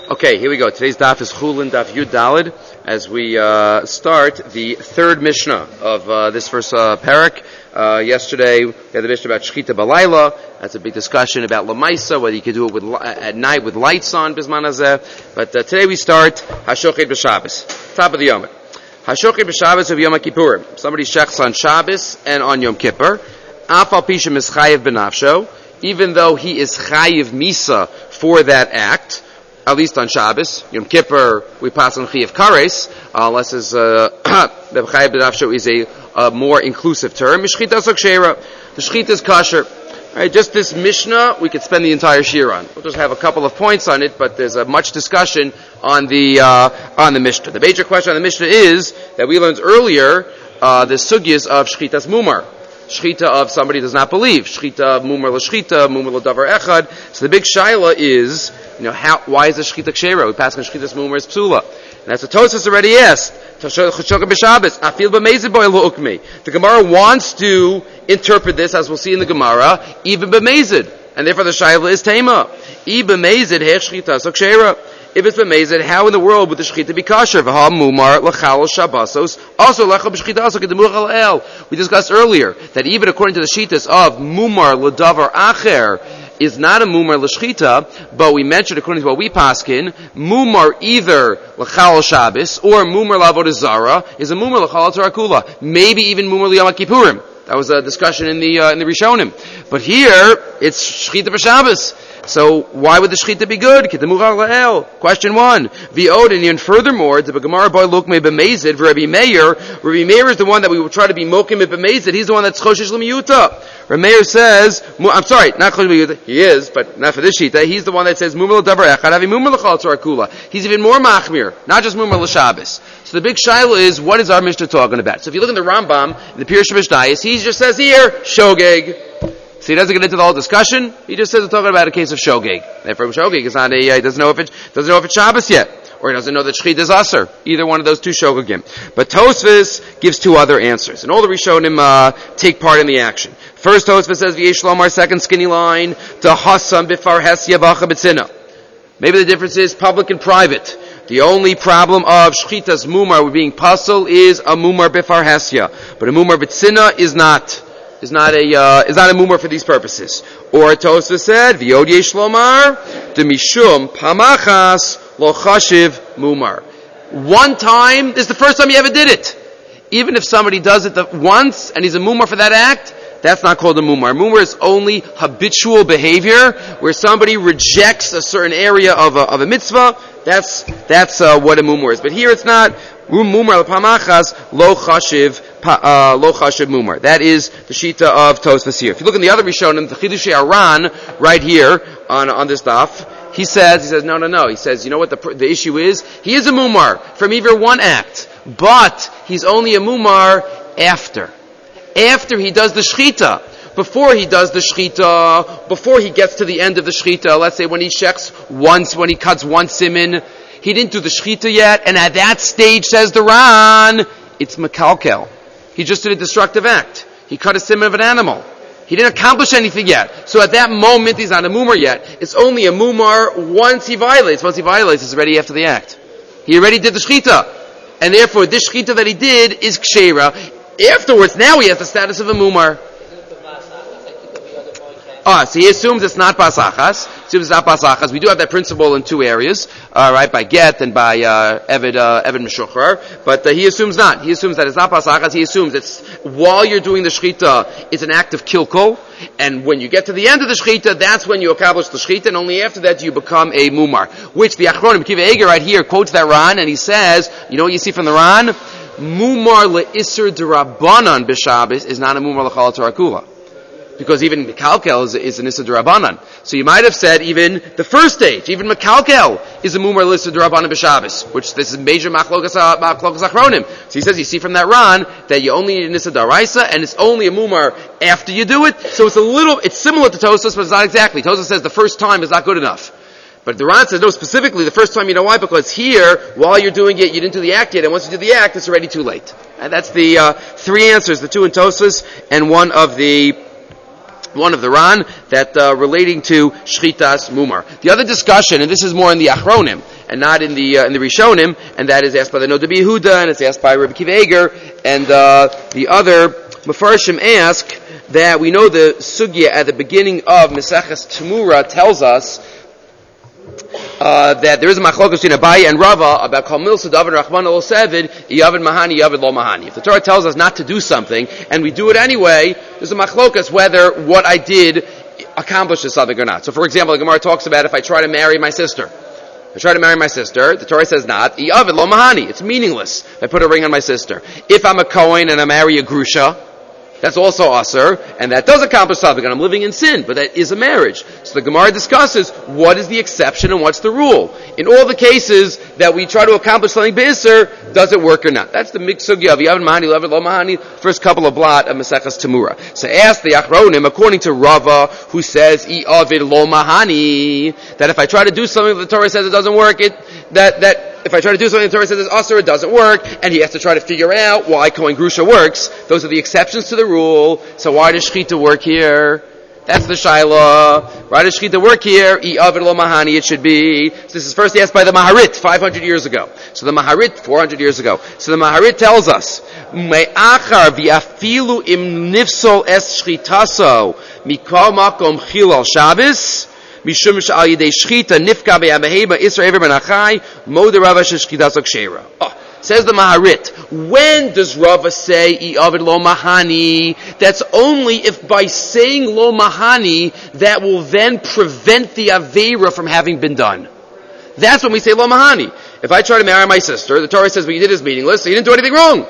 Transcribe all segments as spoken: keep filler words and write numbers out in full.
Okay, here we go. Today's daf is Chulin Daf Yud Dalid, as we uh, start the third Mishnah of uh, this first uh, parak. Uh, yesterday we had the Mishnah about Shechita Balayla. That's a big discussion about Lamaisa, whether you could do it with, at night with lights on, Bisman Hazeh. But uh, today we start Hashochet B'Shabbos, top of the Yom. Hashochet B'Shabbos of Yom Kippur. Somebody shechs on Shabbos and on Yom Kippur. Afal Pishem is Chayiv B'Nafsho, even though he is Chayiv Misa for that act. At least on Shabbos, Yom Kippur, we pass on Chayiv Kares, uh, unless it's, uh, the Chayiv B'Nafsho is a, a more inclusive term. Mishchita Sokshera, the Shechita is kosher. Alright, just this Mishnah, we could spend the entire shir on. We'll just have a couple of points on it, but there's a much discussion on the, uh, on the Mishnah. The major question on the Mishnah is, that we learned earlier, uh, the sugyas of Shechitas Mumar. Shechita of somebody does not believe. Shechita of Mumar l'Shechita, Mumar l'Davar Echad. So the big shaila is, you know, how, why is the Shechita Kshera? We pass on Shechitas Mumar as Psula. And that's what Tosfos already asked. The Gemara wants to interpret this, as we'll see in the Gemara, even b'mezid. And therefore the shaila is Tema. I b'mezid hech Shechita so Kshera. If it's b'mezid, how in the world would the shechita be kosher? V'ha mumar l'chal shabasos. Also l'chal b'shechita also k'demuch al el. We discussed earlier that even according to the shitas of mumar l'davar acher is not a mumar l'shechita, but we mentioned according to what we paskin, mumar either l'chal shabbos or mumar l'avodah zara is a mumar l'chal tarakula. Maybe even mumar l'yom kippurim. That was a discussion in the uh, in the Rishonim. But here it's shechita b'Shabbos. So why would the shechita be good? Question one. V'odin, and furthermore, the Gemara boy look me b'mezid. Rabbi Meir, Rabbi Meir is the one that we will try to be mokim it b'mezid. He's the one that's choshesh l'miyuta. Rabbi Meir says, I'm sorry, not choshesh l'miyuta. He is, but not for this shita. He's the one that says mumar l'davar echad avi mumar l'chal tzarkula. He's even more machmir, not just mumar l'shabbos. So the big shaila is, what is our Mishnah talking about? So if you look in the Rambam, in the Pirush Mishnayos, he just says here, shogeg. So he doesn't get into the whole discussion. He just says it's talking about a case of shogeg. Therefore, shogeg is not a. Uh, he doesn't know if it doesn't know if it's Shabbos yet, or he doesn't know that shechita is aser. Either one of those two shogegim. But Tosfos gives two other answers, and all the Rishonim uh, take part in the action. First, Tosfos says v'yesh lomar, second skinny line to hasam b'far hesya v'acha b'tzina. Maybe the difference is public and private. The only problem of shchitas mumar being pasul is a mumar b'far hesya, but a mumar b'tzina is not. Is not a uh, is not a mumar for these purposes. Or Tosfos said, "V'yod yesh lomar demishum pamachas lo chashiv mumar." One time, this is the first time you ever did it. Even if somebody does it the, once and he's a mumar for that act, that's not called a mumar. Mumar is only habitual behavior where somebody rejects a certain area of a, of a mitzvah. That's that's uh, what a mumar is. But here it's not. Mumar l'pamachas lo chashiv uh, lo chashiv mumar. That is the shita of Tosfos here. If you look in the other Rishonim, the Chidushei Aran right here on on this daf, he says he says no no no. He says you know what the the issue is? He is a mumar from either one act, but he's only a mumar after after he does the shechita. Before he does the shechita, before he gets to the end of the shechita, let's say when he shechs once, when he cuts one simin, he didn't do the shechita yet, and at that stage, says the Ran, it's mekalkel. He just did a destructive act. He cut a simin of an animal. He didn't accomplish anything yet. So at that moment, he's not a mumar yet. It's only a mumar once he violates. Once he violates, it's already after the act. He already did the shechita. And therefore, this shechita that he did is kshera. Afterwards, now he has the status of a mumar. Ah, so he assumes it's not pasachas. Assumes it's not pasachas. We do have that principle in two areas, uh, right? By get and by uh, Eved uh, Eved Meshuchrar. But uh, he assumes not. He assumes that it's not pasachas. He assumes it's while you're doing the shechita, it's an act of kilkul, and when you get to the end of the shechita, that's when you accomplish the shechita, and only after that do you become a mumar. Which the Achronim Kiva Eger right here quotes that Ran, and he says, you know what you see from the Ran? Mumar le'isur d'Rabbanan b'Shabbos is not a mumar l'chal tarakula. Because even Mekalkel is, is an Issa D'Rabbanan. So you might have said even the first stage, even Mekalkel is a Mumar Issa D'Rabbanan B'Shabbos, which this is major Machlokas Achronim. So he says, you see from that Ran, that you only need an Issa D'Araisa, and it's only a Mumar after you do it. So it's a little, it's similar to Tosfos, but it's not exactly. Tosfos says the first time is not good enough. But the Ran says, no, specifically the first time, you know why? Because here, while you're doing it, you didn't do the act yet, and once you do the act, it's already too late. And that's the uh, three answers, the two in Tosfos, and one of the one of the Ran, that uh, relating to Shchitas Mumar. The other discussion, and this is more in the Achronim, and not in the uh, in the Rishonim, and that is asked by the Noda B'Yehuda, and it's asked by Rabbi Akiva Eiger, and uh, the other Mefarshim ask that we know the Sugya at the beginning of Meseches Temura tells us Uh, that there is a machlokas between Abaye and Rava about Kol Milsa David Rachman Ol Sevid Yavid Mahani Yavid Lo Mahani. If the Torah tells us not to do something and we do it anyway, there's a machlokas whether what I did accomplishes something or not. So, for example, the Gemara talks about if I try to marry my sister. I try to marry my sister. The Torah says not. Yavid Lo Mahani. It's meaningless if I put a ring on my sister. If I'm a Kohen and I marry a Grusha, that's also Aser, and that does accomplish something, and I'm living in sin, but that is a marriage. So the Gemara discusses what is the exception and what's the rule. In all the cases that we try to accomplish something b'Isser, does it work or not? That's the miksugya of Yavid Mahani, Yavid Lo Mahani, first couple of blot of Maseches Temura. So ask the Achronim, according to Rava, who says, Yavid Lo Mahani, that if I try to do something that the Torah says it doesn't work, it, that, that, if I try to do something the Torah says it's Aser, it doesn't work, and he has to try to figure out why Kohen Grusha works. Those are the exceptions to the rule. So why does Shechita work here? That's the Shaila. Why does Shechita work here? I Avid Lo Mahani, it should be. So this is first asked by the Maharit five hundred years ago. So the Maharit four hundred years ago. So the Maharit tells us, Me'achar v'afilu im nifsol es shchitaso mikol makom chil al Shabbos Mishum shal yidei shchita nifka be'abaheba isra ever ben achai moder Rava shechitaso kshera. Oh. Says the Maharit, when does Rava say I'avid Lo Mahani? That's only if by saying Lo Mahani, that will then prevent the Aveira from having been done. That's when we say Lo Mahani. If I try to marry my sister, the Torah says what you did is meaningless, so you didn't do anything wrong.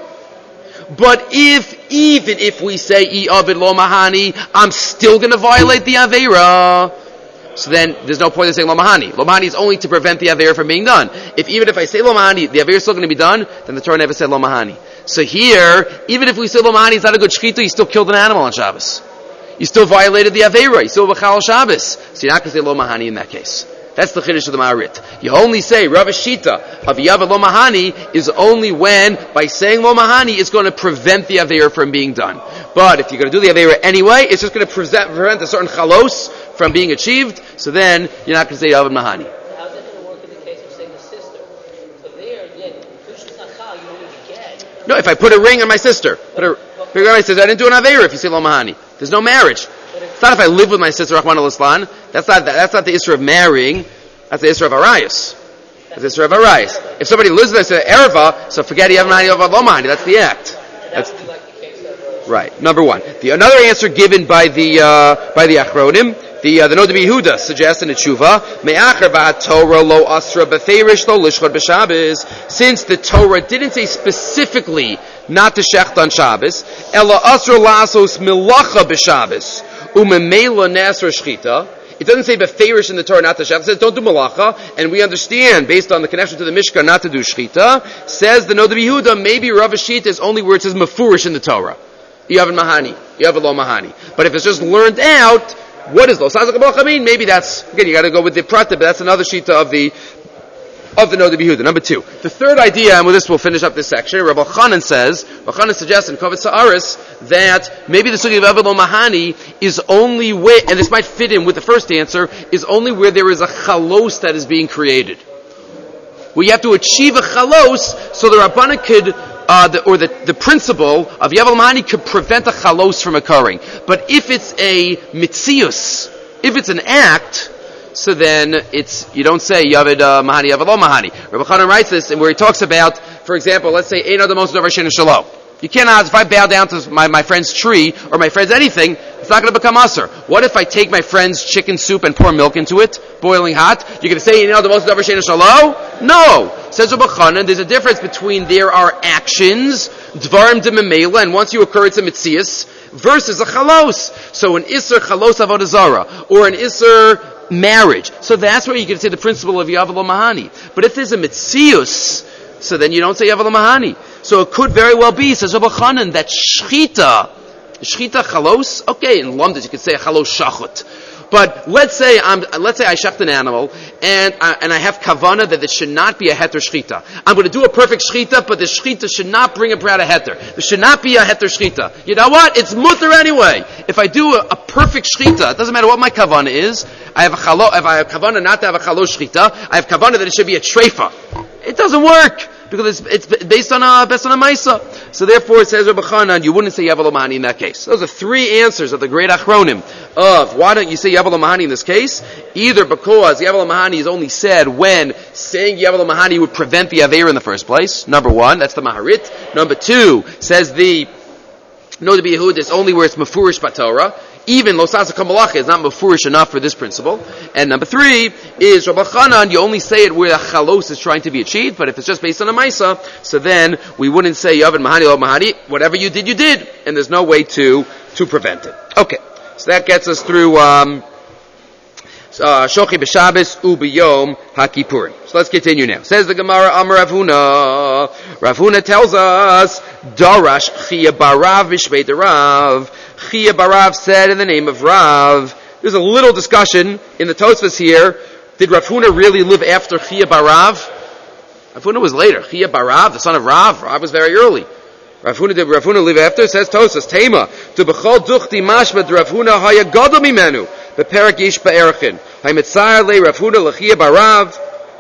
But if, even if we say I'avid Lo Mahani, I'm still going to violate the Aveira. So then, there's no point in saying Lo Mahani. Lo Mahani is only to prevent the Aveir from being done. If even if I say Lo Mahani, the Aveir is still going to be done, then the Torah never said Lo Mahani. So here, even if we say Lo Mahani is not a good shechita, you still killed an animal on Shabbos. You still violated the Aveira. You still b'chal Shabbos. So you're not going to say Lo Mahani in that case. That's the chiddush of the Maharit. You only say Rav Shita of Yavid Lo Mahani is only when, by saying Lo Mahani, it's going to prevent the Aveira from being done. But if you're going to do the Aveira anyway, it's just going to prevent, prevent a certain chalos from being achieved, so then you're not going to say Yavid Mahani. How's that going to work in the case of saying the sister? So there, yeah, Kush's not chal, you don't even get. No, if I put a ring on my sister, put a ring on my sister, I didn't do an Aveira if you say Lo Mahani. There's no marriage. It's not if I live with my sister, Rahman al-Islan. That's not, that's not the Isra of marrying. That's the Isra of Arayas. That's the Isra of Arayas. If somebody lives with us in Ereva, so forget Yavid Mahani over Lo Mahani. That's the act. That's that would be like the case of... Uh, right. Number one. The another answer given by the, uh, by the Achronim, the, uh, the Noda B'Yehuda suggests in the Tshuva, Me'acher v'at Torah lo asra b'feirish lo lishchot b'Shabbos, since the Torah didn't say specifically not to shecht on Shabbos, ela asra lasos milacha b'Shabbos, u'memela nasra shchita. It doesn't say b'feirish in the Torah not to shecht. It says don't do malacha, and we understand based on the connection to the Mishkan not to do shchita. Says the Noda B'Yehuda, maybe Rav Shita is only where it says mefurish in the Torah. Yavid Mahani, Yavid Lo Mahani. But if it's just learned out, what is lo sazak b'lacha mean? Maybe that's, again, you got to go with the prata, but that's another shita of the of the Noda B'Yehuda. Number two, the third idea, and with this we'll finish up this section. Rabbi Chanan says, Rabbi Chanan suggests in Kovetz Haaretz that maybe the sugya of Yavid Lo Mahani is only where, and this might fit in with the first answer, is only where there is a chalos that is being created. Where you have to achieve a chalos, so the Rabbanah could, uh, the, or the, the principle of Yavid Lo Mahani could prevent a chalos from occurring. But if it's a mitzius, if it's an act, so then it's, you don't say Yavid uh, Mahani, Yavid Lo Mahani. Rabbi Chanan writes this, and where he talks about, for example, let's say, Ein Adam Moshe Davar Shein Shalom. You cannot, if I bow down to my, my friend's tree, or my friend's anything, it's not going to become Aser. What if I take my friend's chicken soup and pour milk into it, boiling hot? You're going to say, Ein Adam Moshe Davar Shein Shalom? No! Says Rabbi Chanan, there's a difference between there are actions, Dvarim de Memela, and once you occur it's a Mitzias, versus a Chalos. So an Isser Chalos Avodah Zarah, or an Isser marriage. So that's where you can say the principle of Yavid Lo Mahani. But if there's a Mitzius, so then you don't say Yavid Lo Mahani. So it could very well be, says Rabbi Chanan, that Shchita, Shchita Chalos, okay, in London you could say Chalos Shachot. But let's say I'm, let's say I shecht an animal, and I, and I have kavana that it should not be a heter shchita. I'm going to do a perfect shchita, but the shchita should not bring about a heter. There should not be a heter shchita. You know what? It's mutter anyway. If I do a, a perfect shchita, it doesn't matter what my kavana is. I have a chalo, if I have kavana not to have a chalo shchita, I have kavana that it should be a treifa. It doesn't work. Because it's, it's based on a based on a Maisa. So therefore, it says Rabbi Chanan, you wouldn't say Yavel Mahani in that case. Those are three answers of the great Achronim of why don't you say Yavel Mahani in this case? Either because Yavel Mahani is only said when saying Yavel Mahani would prevent the Aveir in the first place. Number one, that's the Maharit. Number two, says the No to be Yehud is only where it's Mefurish Batorah. Even Losasa Kamalacha is not mafurish enough for this principle. And number three is Rabbi Chanan, you only say it where the chalos is trying to be achieved, but if it's just based on a maisa, so then we wouldn't say Yavin Mahani Lo Mahani, whatever you did, you did, and there's no way to, to prevent it. Okay, so that gets us through, um, Shochi b'Shabbos u b'Yom HaKippurim. So let's continue now. Says the Gemara, Amar Rav Huna. Rav Huna tells us, Darash Chia Barav B'Shvei Rav. Chia Barav said in the name of Rav. There's a little discussion in the Tosfos here. Did Rav Huna really live after Chia Barav? Rav Huna was later. Chia Barav, the son of Rav. Rav was very early. Rav Huna did Rav Huna live after? Says Tosfos, Tema. To b'chol duchti mashma Rav Huna haya gadol mimenu. Beperak yish ba'erchin. Ha'mitzar le Rav Huna l'chia barav.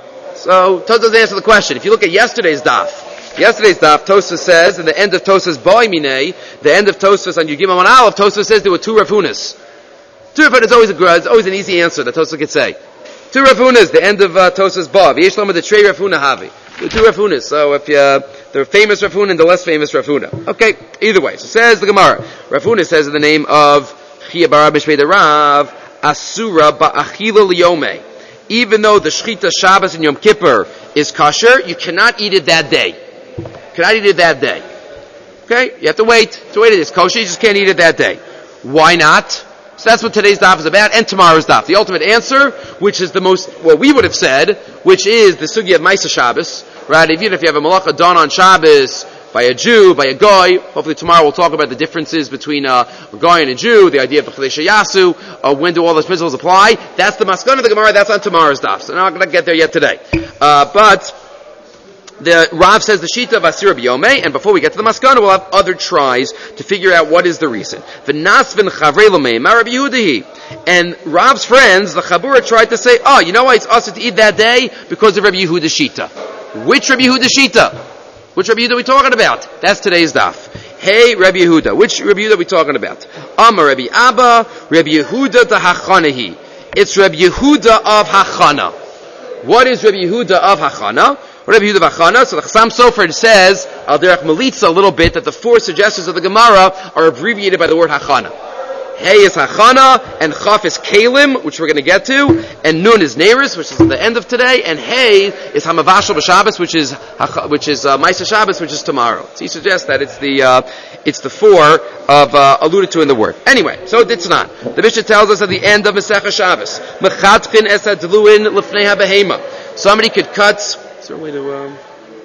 So, Tosfos answer the question. If you look at yesterday's daf, Yesterday's daf, Tosfos says, in the end of Tosfos Boi Minei, the end of Tosfos on Yugim Amon Aleph, Tosfos says there were two Rav Hunas. Two Rav Hunas is always, a, it's always an easy answer that Tosfos could say. Two Rav Hunas, the end of uh, Tosfos Bo. V'yesh lama the Trei Rav Huna Havi. The two Rav Hunas. So if you, uh, the famous Rav Huna and the less famous Rav Huna. Okay, either way. So says the Gemara. Rav Huna says in the name of Chia Barav B'Shvei Rav, Asura Ba'achila Liyomei. Even though the Shechita Shabbos and Yom Kippur is kosher, you cannot eat it that day. Cannot eat it that day. Okay? You have to wait. To wait it is kosher, you just can't eat it that day. Why not? So that's what today's daf is about, and tomorrow's daf. The ultimate answer, which is the most, what we would have said, which is the sugi of Maisa Shabbos, right? Even if you have a malacha done on Shabbos, by a Jew, by a Goy, hopefully tomorrow we'll talk about the differences between uh, a Goy and a Jew, the idea of B'chadei Yasu, uh, when do all those principles apply. That's the maskana of the Gemara, that's on tomorrow's daf. So I'm not going to get there yet today. Uh, but, the Rav says the Shita of Asira B'Yomei, and before we get to the Maskana, we'll have other tries to figure out what is the reason. V'nasvin Chavrei L'mei Ma'Rab Yehudahi. And Rav's friends, the Chabura, tried to say, oh, you know why it's also to eat that day? Because of Rabbi Yehuda's Shita. Which Rabbi Yehuda's Shita? Which Rabbi Yehuda are we talking about? That's today's daf. Hey, Rabbi Yehuda. Which Rabbi Yehuda are we talking about? Amar Rabbi Abba, Rabbi Yehuda the Hachanahi. It's Rabbi Yehuda of Hachana. What is Rabbi Yehuda of Hachana? Rabbi Yehuda of Hachana. So the Chassam Sofer says, Al Derech Melitza, a little bit, that the four suggestions of the Gemara are abbreviated by the word Hachana. Hey is Hachana, and Chaf is Kalim, which we're going to get to, and Nun is Neris, which is at the end of today, and Hey is Hamavashal B'Shabbos, which is which is uh, Maisa Shabbos, which is tomorrow. So he suggests that it's the uh, it's the four of uh, alluded to in the word. Anyway, so it's not. The Mishnah tells us at the end of Masechah Shabbos, Mechatkin esad dluin lefnei habehema. Somebody could cut. Is there a way to? Um,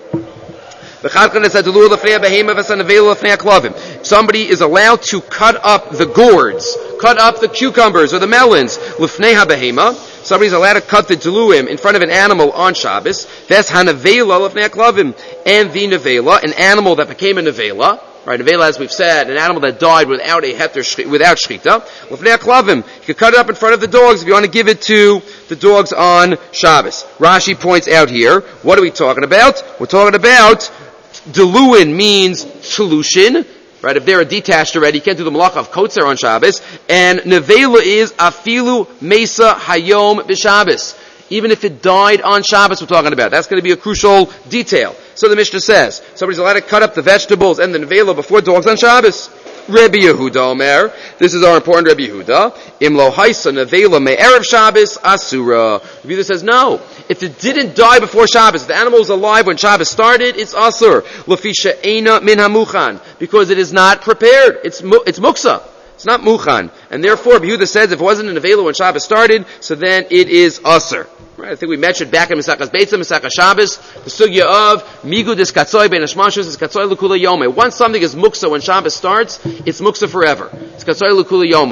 Somebody is allowed to cut up the gourds, cut up the cucumbers or the melons. Somebody's allowed to cut the deluim in front of an animal on Shabbos. That's hanavela lefnei haklavim, and the nevela, an animal that became a nevela. Right, nevela, as we've said, an animal that died without a heter, without shchita. Lefnei haklavim, you can cut it up in front of the dogs if you want to give it to the dogs on Shabbos. Rashi points out here, what are we talking about? We're talking about Deluin means solution, right? If they're a detached already, you can't do the malacha of kotzer on Shabbos. And nevela is afilu mesa hayom b'Shabbos. Even if it died on Shabbos, we're talking about. That's going to be a crucial detail. So the Mishnah says, somebody's allowed to cut up the vegetables and the nevela before dogs on Shabbos. Rabbi Yehuda Omer, this is our important Rabbi Yehuda. Imlo haisa nevela me'erev Shabbos asura. Rabbi Yehuda says no. If it didn't die before Shabbos, if the animal was alive when Shabbos started, it's asur. Lafisha eina min hamuchan, because it is not prepared. It's it's muksa. It's not muchan, and therefore Rabbi Yehuda says if it wasn't an avela when Shabbos started, so then it is asur. Right, I think we mentioned back in Mesachas Beitzah, Mesachas Shabbos, the sugya of migu dis katzoi ben hashmashus is katzoi l'kula yoma. Once something is muksa when Shabbos starts, it's muksa forever. It's katzoi l'kula yoma.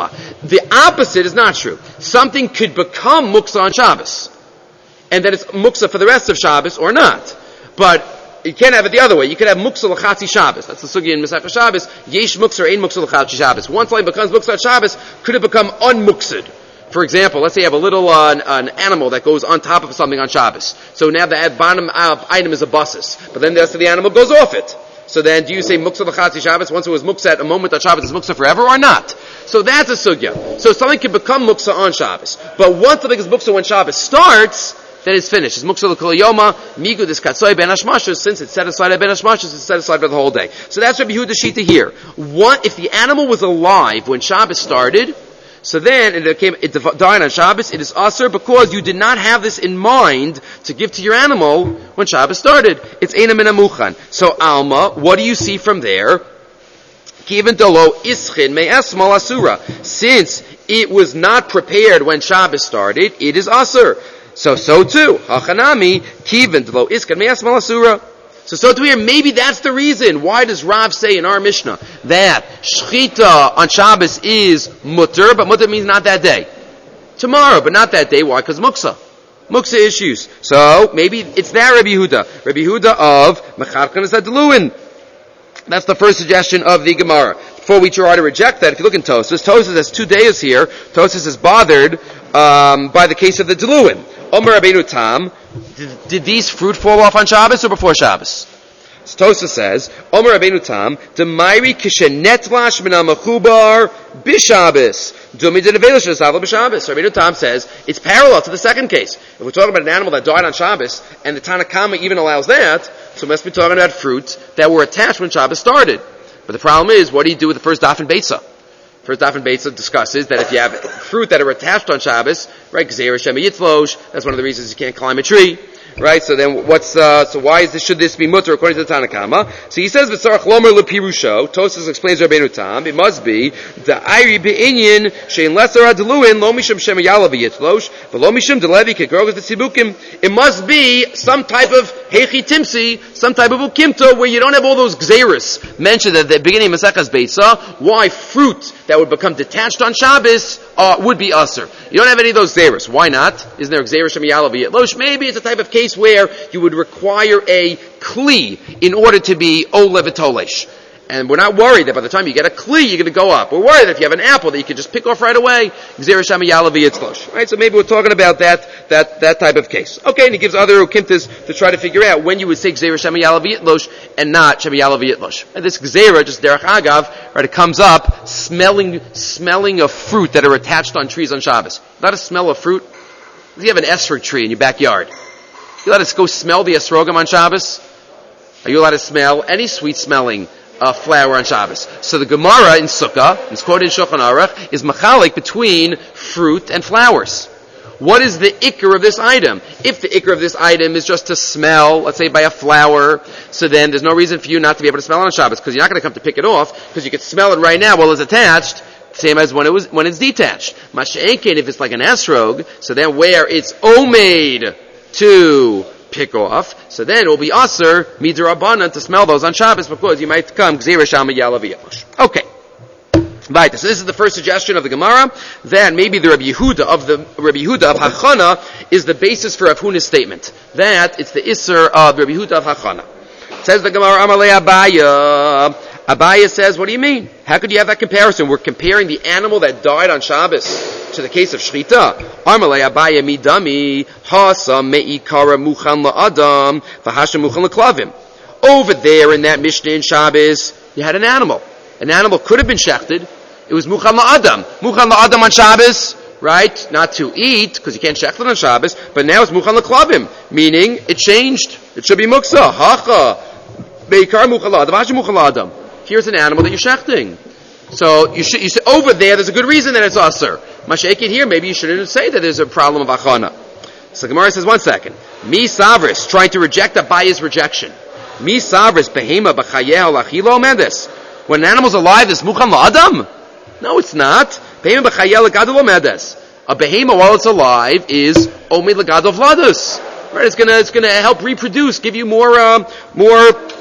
The opposite is not true. Something could become muksa on Shabbos, and then it's muksa for the rest of Shabbos or not. But you can't have it the other way. You could have muksa l'chatzi Shabbos. That's the sugya in Masechah Shabbos. Yesh muksa or ein muksa l'chatzi Shabbos. Once something becomes muksa on Shabbos, could it become unmuksed? For example, let's say you have a little uh, an, an animal that goes on top of something on Shabbos. So now the bottom uh, item is a buses, but then the rest of the animal goes off it. So then, do you say muksa l'chatzi Shabbos? Once it was muksa at a moment on Shabbos, is muksa forever or not? So that's a sugya. So something can become muksa on Shabbos, but once something is muksa when Shabbos starts, then it's finished. It's muksa l'kol yoma migu this katsoi ben hashmashos. Since it's set aside ben hashmashos, it's set aside for the whole day. So that's Rabbi Yehuda Shita here. What if the animal was alive when Shabbos started? So then it came, it died on Shabbos. It is asur because you did not have this in mind to give to your animal when Shabbos started. It's eina min hamuchan. So Alma, what do you see from there? Kiven dolo ischin me'esmal asura. Since it was not prepared when Shabbos started, it is asur. So, so too, hachanami, kiven delo iskan me'esmal asura. So, so to here, maybe that's the reason. Why does Rav say in our Mishnah that shchita on Shabbos is mutter, but mutter means not that day. Tomorrow, but not that day. Why? Because muksa. Muksa issues. So, maybe it's that Rabbi Yehuda. Rabbi Yehuda of Mecharkan is Deluin. That's the first suggestion of the Gemara. Before we try to reject that, if you look in Tosfos, Tosfos has two days here. Tosfos is bothered um, by the case of the Deluin. Omer Rabbeinu Tam, did, did these fruit fall off on Shabbos or before Shabbos? So Tosfos says, Omer Rabbeinu Tam, Demairi kishenetlash min ha'mechubar b'Shabbos, dumi denevelish v'savla b'Shabbos. Rabbeinu Tam says it's parallel to the second case. If we're talking about an animal that died on Shabbos, and the Tanakama even allows that, so we must be talking about fruit that were attached when Shabbos started. But the problem is, what do you do with the first daf and beitza? First daf and beitza discusses that if you have fruit that are attached on Shabbos, right, gzeira shema yitzlosh, that's one of the reasons you can't climb a tree. Right, so then what's, uh, so why is this, should this be mutter according to the Tanakama? So he says, V'tzarach lomer lepirusho, Tosfos explains Rabbeinu Tam, it must be, the ayri be'inyin, shein lesser adeluin, lo mishum shem yala v'yitzlosh, v'lo mishum delevi kegrogas v'tzibukim. It must be some type of hechi timsi, some type of ukimta, where you don't have all those gzeirus mentioned at the beginning of Masechas Beitza, why fruit that would become detached on Shabbos, uh, would be usher. You don't have any of those gzeirus. Why not? Isn't there gzeirus shem yala v'yitzlosh? Maybe it's a type of case where you would require a kli in order to be olev v'tolesh. And we're not worried that by the time you get a kli, you're going to go up. We're worried that if you have an apple that you can just pick off right away, gzeira shama yala v'yitzlosh. Right? So maybe we're talking about that, that, that type of case. Okay, and he gives other ukimtas to try to figure out when you would say gzeira shama yala v'yitzlosh and not shama yala v'yitzlosh. And this gzeira, just derech agav, right, it comes up smelling, smelling of fruit that are attached on trees on Shabbos. Not a smell of fruit. If you have an esrog tree in your backyard, you let us go smell the esrogim on Shabbos? Are you allowed to smell any sweet-smelling uh, flower on Shabbos? So the Gemara in Sukkah, it's quoted in Shulchan Aruch, is machalik between fruit and flowers. What is the ikr of this item? If the ikr of this item is just to smell, let's say by a flower, so then there's no reason for you not to be able to smell it on Shabbos, because you're not going to come to pick it off, because you can smell it right now while it's attached, same as when it was when it's detached. Masha'enkin, if it's like an esrog, so then where it's omeid to pick off, so then it will be aser midrabanan to smell those on Shabbos because you might come gzeira shama yala v'yitzlosh. Okay, right. So this is the first suggestion of the Gemara. Then maybe the Rabbi Yehuda of the Rabbi Yehuda of Hachana is the basis for Rav Huna's statement that it's the iser of Rabbi Yehuda of Hachana. Says the Gemara, Amalei Abaya. Abaya says, what do you mean? How could you have that comparison? We're comparing the animal that died on Shabbos to the case of Shchita. Amalei Abaya midami hasa meikara muchan la'adam v'hasha muchan l'klavim. Over there in that Mishnah in Shabbos, you had an animal. An animal could have been shechted. It was muchan la'adam. Muchan la'adam on Shabbos, right? Not to eat, because you can't shecht it on Shabbos, but now it's muchan l'klavim, meaning it changed. It should be muksa. Hacha meikara muchan la'adam v'hasha muchan la'adam. Here's an animal that you're shechting. So you should, you say, over there, there's a good reason that it's aser. Masha'ekid here, maybe you shouldn't say that there's a problem of achana. So Gemara says, one second. Mi savris, trying to reject Abaya's rejection. Mi savris, behema b'chayeh l'achilo mendes. When an animal's alive, is muchan la'adam? No, it's not. Behema b'chayeh l'gadol mendes. A behema, while it's alive, is omid l'gadol vladus. Right? It's gonna, it's gonna help reproduce, give you more, uh, more,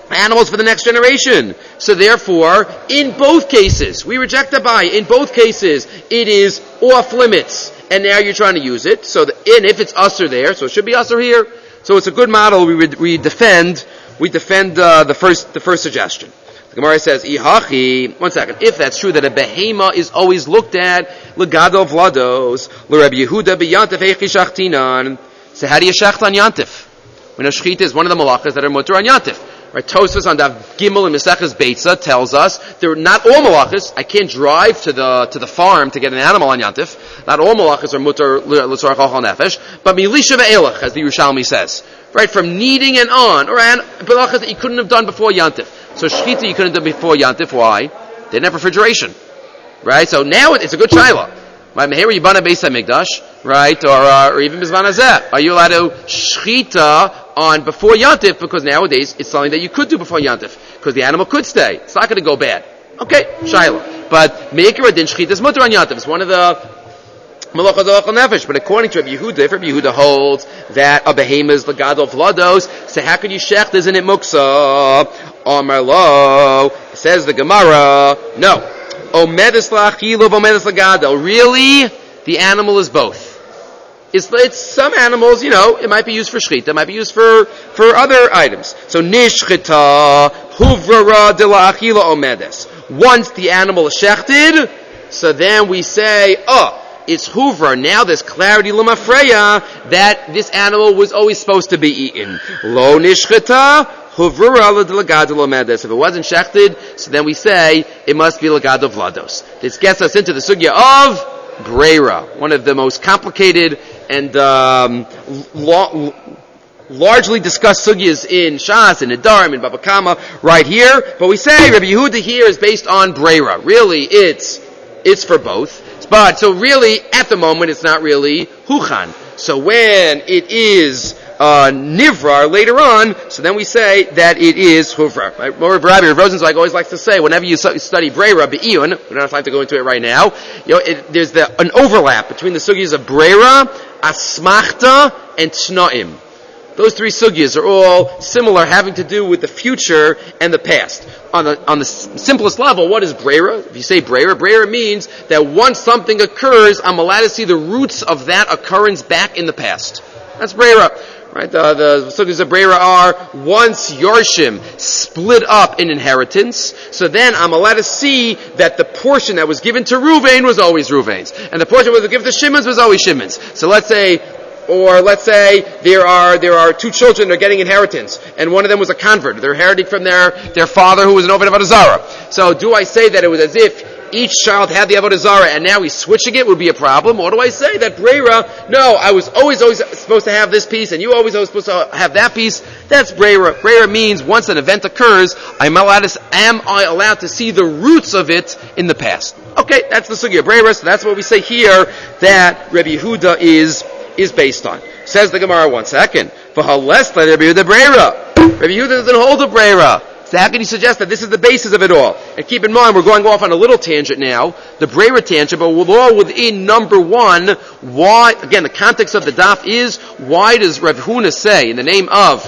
animals for the next generation. So therefore, in both cases, we reject the buy. In both cases, it is off limits, and now you're trying to use it. So, the, and if it's usher there, so it should be usher here. So it's a good model. We would, we defend we defend uh, the first the first suggestion. The Gemara says, "Ihachi." One second. If that's true that a behema is always looked at legado vlados l'Rabbi Yehuda b'yantif eichi shachtinan. So how do you shacht on yantif? When a shechita is one of the malachas that are mutter on yantif. Right, Tosfos on Daf Gimel and Maseches Beitza tells us they're not all malachas. I can't drive to the to the farm to get an animal on Yantif. Not all malachas are mutar l'tzorach achal nefesh, but milisha ve'elach, as the Yerushalmi says. Right, from kneading and on, or an malachas that you couldn't have done before Yantif. So shchita you couldn't have done before Yantif. Why? They didn't have refrigeration. Right, so now it's a good shaila. Right, Meher Yibana Beis HaMikdash, right, or uh, or even Bizman Hazeh. Are you allowed to shchita on before Yantif, because nowadays it's something that you could do before Yantif, because the animal could stay. It's not going to go bad. Okay, Shaila. But Meikar Adin Shchita is mutter on Yantif. It's one of the Malachas Al Nefesh. But according to Rabbi Yehuda, if Rabbi Yehuda holds that a behemoth is Legado Vlados, so how could you shecht, isn't it Muksa? Amar Lo, says the Gemara, no. Omedis Lachilov, Omedis Legado. Really? The animal is both. It's, it's some animals, you know, it might be used for shchita, it might be used for, for other items. So, nishchita, huvrara de la achila omedes. Once the animal is shechted, so then we say, oh, it's huvra. Now there's clarity l'mafreya that this animal was always supposed to be eaten. Lo nishchita, huvrara de lagado omedes. If it wasn't shechted, so then we say, it must be lagado vlados. This gets us into the sugya of Breira, one of the most complicated and um, lo- largely discussed sugyas in Shas, in Nedarim, in Baba Kama, right here. But we say Rabbi Yehuda here is based on Breira. Really, it's it's for both. But so really, at the moment, it's not really Huchan. So when it is uh, Nivrar later on, so then we say that it is Huvra. Right? Rabbi Rosenzweig always likes to say, whenever you study Breira, Be'iyun, we don't have time to go into it right now, you know, it, there's the, an overlap between the sugyas of Breira, Asmachta, and Tnaim. Those three sugyas are all similar, having to do with the future and the past. On the on the simplest level, what is Breira? If you say Breira, Breira means that once something occurs, I'm allowed to see the roots of that occurrence back in the past. That's Breira. Right, the, the sugyas of Breira are, once Yarshim split up in inheritance, so then I'm allowed to see that the portion that was given to Ruvain was always Ruvain's, and the portion that was given to Shimon's was always Shimon's. So let's say, or let's say there are there are two children that are getting inheritance, and one of them was a convert. They're inheriting from their, their father who was an Oved Avodah Zarah. So do I say that it was as if each child had the Avodah Zarah and now he's switching it would be a problem? Or do I say that Breira, no, I was always always supposed to have this piece and you always always supposed to have that piece? That's Breira. Breira means once an event occurs, I'm allowed to, am I allowed to see the roots of it in the past? Okay, that's the sugya of Breira. So that's what we say here that Rabbi Yehuda is is based on. Says the Gemara, one second. For halest Rabbi Yehuda Breira. Rabbi Yehuda doesn't hold a Breira. So how can you suggest that this is the basis of it all? And keep in mind, we're going off on a little tangent now, the Breira tangent, but we're all within number one. Why, again, the context of the daf is, why does Rav Huna say, in the name of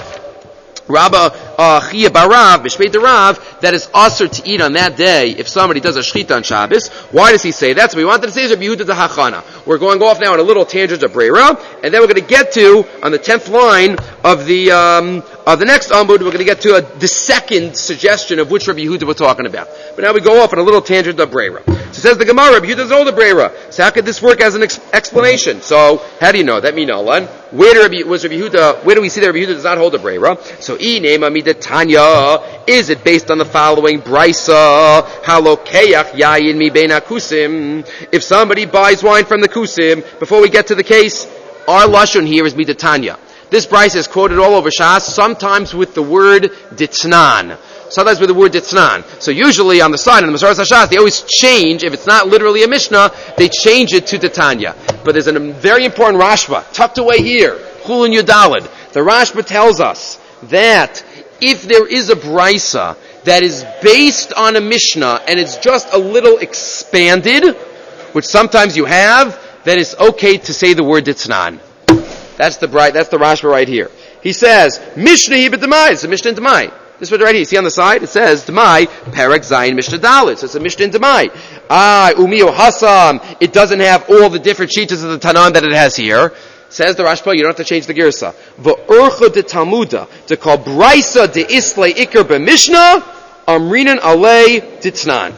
Rabba Chia Barav, Bishmei Derav, that is usher to eat on that day if somebody does a shchita on Shabbos? Why does he say that? So we wanted to say is Rabbi Yehuda Hachana. We're going off now on a little tangent of Breira, and then we're going to get to, on the tenth line of the um, of the next Amud, we're going to get to a, the second suggestion of which Rabbi Yehuda we're talking about. But now we go off on a little tangent of Breira. So says the Gemara, Rabbi Yehuda doesn't hold the Breira. So how could this work as an ex- explanation? So how do you know? That mean no one. Where do Rabbi, was Rabbi Yehuda? Where do we see that Rabbi Yehuda does not hold the Breira? So I nema midatanya. Is it based on the following brisa? Halokeach yayin mi bein kusim. If somebody buys wine from the kusim, before we get to the case, our lashon here is midatanya. This brisa is quoted all over Shas, sometimes with the word ditnan. Sometimes with the word ditznan. So usually on the side, in the Masoras HaShas, they always change, if it's not literally a Mishnah, they change it to Titania. But there's a very important Rashba, tucked away here, Chulun Yudalid. The Rashba tells us that if there is a brisa that is based on a Mishnah, and it's just a little expanded, which sometimes you have, then it's okay to say the word ditznan. That's the bright, that's the Rashba right here. He says, Mishnah hi b'damai, it's a Mishnah in Demai. This one right here. You see on the side? It says, Demai, Perek Zayin Mishnah Dalit. So it's a Mishnah in Demai. Ah, Umiyo Hasam. It doesn't have all the different sheets of the Tanam that it has here. Says the Rashba, you don't have to change the Girsa. V'urcha de Talmuda, to call Braisa de Islay Iker b'Mishnah, Amrinan Alei Titnan.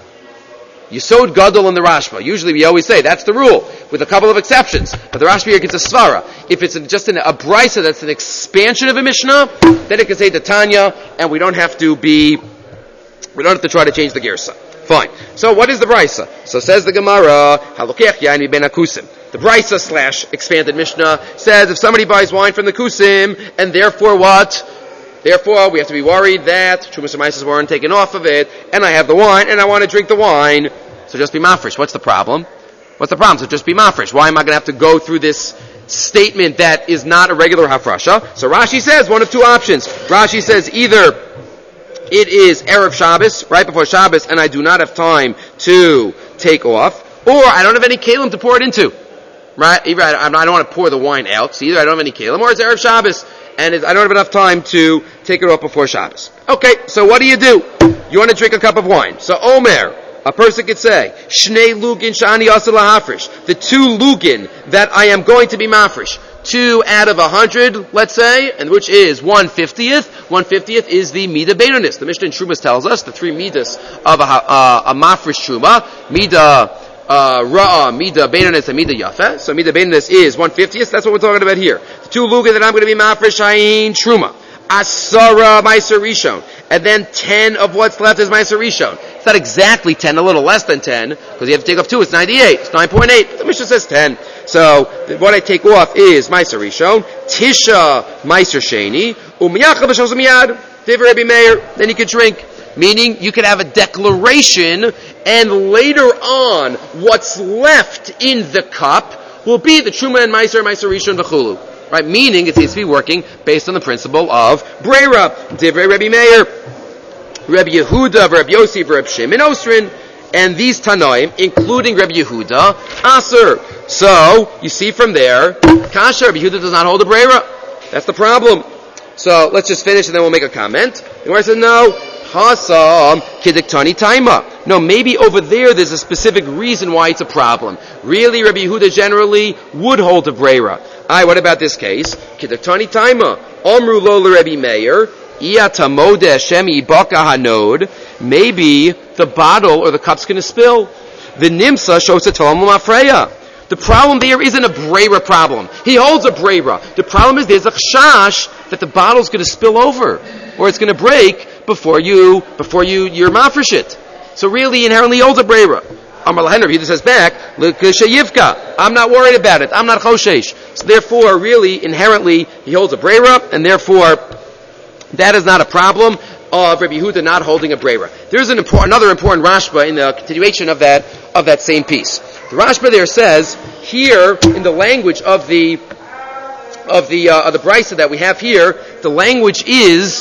Yisod Gadol in the Rashba. Usually we always say that's the rule, with a couple of exceptions. But the Rashba here gets a svara. If it's just an, a brisa that's an expansion of a Mishnah, then it can say the Tanya, and we don't have to be, we don't have to try to change the Girsa. Fine. So what is the brisa? So says the Gemara, Halokech Yain ben Akusim. The brisa slash expanded Mishnah says if somebody buys wine from the Kusim, and therefore what? Therefore, we have to be worried that Trumas and Maaseh weren't taken off of it, and I have the wine, and I want to drink the wine. So just be mafresh. What's the problem? What's the problem? So just be mafresh. Why am I going to have to go through this statement that is not a regular hafrasha? So Rashi says one of two options. Rashi says either it is Erev Shabbos, right before Shabbos, and I do not have time to take off, or I don't have any kalim to pour it into. Right? Either I don't want to pour the wine out, so either I don't have any kalim, or it's Erev Shabbos, and I don't have enough time to take it off before Shabbos. Okay, so what do you do? You want to drink a cup of wine. So Omer, a person could say, Shnei lugin shani asel lahafresh. The two lugin that I am going to be mafresh. Two out of a hundred, let's say, and which is one fiftieth. One fiftieth is the midah beinonis. The Mishnah in Trumas tells us the three midas of a, uh, a mafresh truma. Midah Uh, Ra'ah, Mida, Beinonis, and Mida Yafeh. So Mida Beinonis is one fiftieth. That's what we're talking about here. The two Luga that I'm going to be Mafresh Hayin Truma. Asara Meiser Rishon. And then ten of what's left is Meiser Rishon. It's not exactly ten, a little less than ten, because you have to take off two. It's ninety-eight. It's nine point eight. The Mishnah says ten. So what I take off is Meiser Rishon, Tisha Meiser Sheni, Umiyacha B'Shos Miyad, Divrei Rabbi Meir. Then you can drink. Meaning, you could have a declaration, and later on, what's left in the cup will be the Truma and Meiser, Meiser Rishon v'chulu. Right? Meaning, it needs to be working based on the principle of Breira, Divrei Rabbi Meir, Rabbi Yehuda, Rabbi Yossi, Rabbi Shimon Osrin, and these Tanoim, including Rabbi Yehuda, Aser. So, you see from there, Kasha, Rabbi Yehuda does not hold a Breira. That's the problem. So, let's just finish and then we'll make a comment. The Gemara says, no, Hasam Kidiktani Taima. No, maybe over there there's a specific reason why it's a problem. Really, Rabbi Yehuda generally would hold a Breira. Aye, what about this case? Kidiktani Taima. Omru lo Rabbi Meir. Iatamode Shemi Baka Hanod. Maybe the bottle or the cup's going to spill. The Nimsa shows a Tolam Mafreya. The problem there isn't a Breira problem. He holds a Breira. The problem is there's a chash that the bottle's going to spill over, or it's going to break before you, before you, you're mafresh it. So really, inherently holds a Breira. Amar Lahen, Rabbi Yehuda says back, L'keshayivka. I'm not worried about it. I'm not choshesh. So therefore, really, inherently, he holds a Breira, and therefore, that is not a problem of Rabbi Yehuda not holding a Breira. There's an important, another important Rashba in the continuation of that, of that same piece. The Rashba there says, here, in the language of the, of the, uh, of the Brisa that we have here, the language is,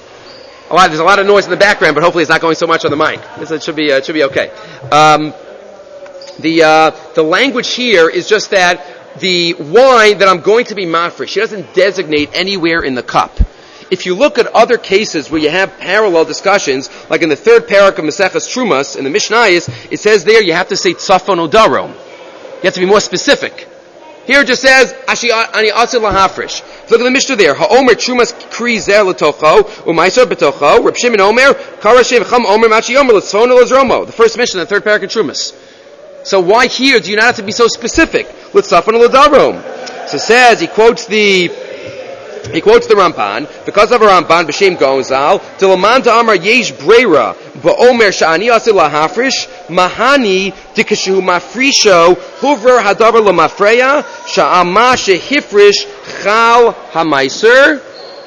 a lot, there's a lot of noise in the background, but hopefully it's not going so much on the mic. It should be, uh, it should be okay. Um, the, uh, the language here is just that the wine that I'm going to be mafresh, she doesn't designate anywhere in the cup. If you look at other cases where you have parallel discussions, like in the third parak of Maseches Trumas, in the Mishnayos, it says there you have to say tzafon odarom. You have to be more specific. Here it just says, Ashi ani atzil lahafresh. Look at the Mishnah there. Ha'omer Trumas kri zer l'tocho, u'maiser b'tocho, Reb Shimon Omer, kara shevcham omer machi omer l'tzfon l'zromo. The first Mishnah, the third parak of Trumas. So why here do you not have to be so specific? L'tzafon l'darom. So it says, he quotes the, He quotes the Ramban, because of a Ramban, B'Shem Gozal, Tilaman Ta'amar Yesh Breira, Ba'omer Sha'ani Asil Lahafrish, Mahani, Dikashu Mafrisho, Huvrer Hadavar Lamafreya, Sha'ama Shehifrish, Chal Hamaiser,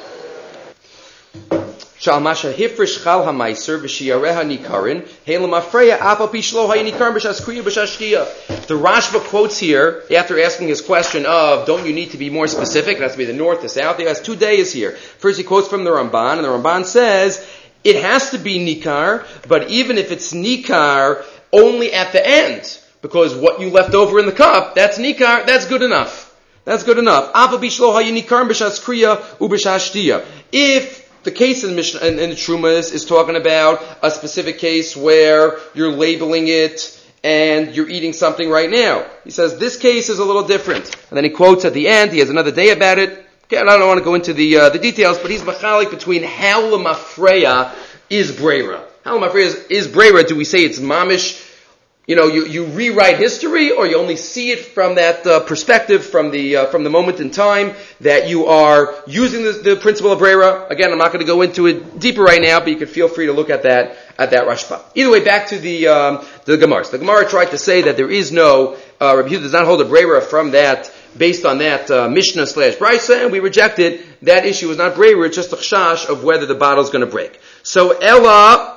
Sha'amasha Hifrish Chal Hamaiser, V'Shiyareha Nikarin, Helam Afreya, Apal Pishlo Hayinikarin, B'Shaskriya, B'Shashkiya. The Rashba quotes here, after asking his question of, don't you need to be more specific? It has to be the north, the south. He has two days here. First he quotes from the Ramban, and the Ramban says, it has to be Nikar, but even if it's Nikar, only at the end. Because what you left over in the cup, that's Nikar, that's good enough. That's good enough. Apal Pishlo Hayinikarin, B'Shaskriya, U'B'Shashkiya. If the case in, Mishnah, in, in the Trumas is talking about a specific case where you're labeling it and you're eating something right now. He says this case is a little different. And then he quotes at the end, he has another day about it. Okay, I don't want to go into the uh, the details, but he's machalik between how lemafreya is breira. How lemafreya is, is breira. Do we say it's mamish? You know, you, you rewrite history, or you only see it from that uh, perspective, from the uh, from the moment in time that you are using the, the principle of breira. Again, I'm not going to go into it deeper right now, but you can feel free to look at that at that Rashba. Either way, back to the um, the Gemara. So the Gemara tried to say that there is no uh, Rabbi Yehuda does not hold a breira from that, based on that uh, Mishnah slash Brisa, and we rejected that issue. Was not breira; it's just a chash of whether the bottle is going to break. So Ella.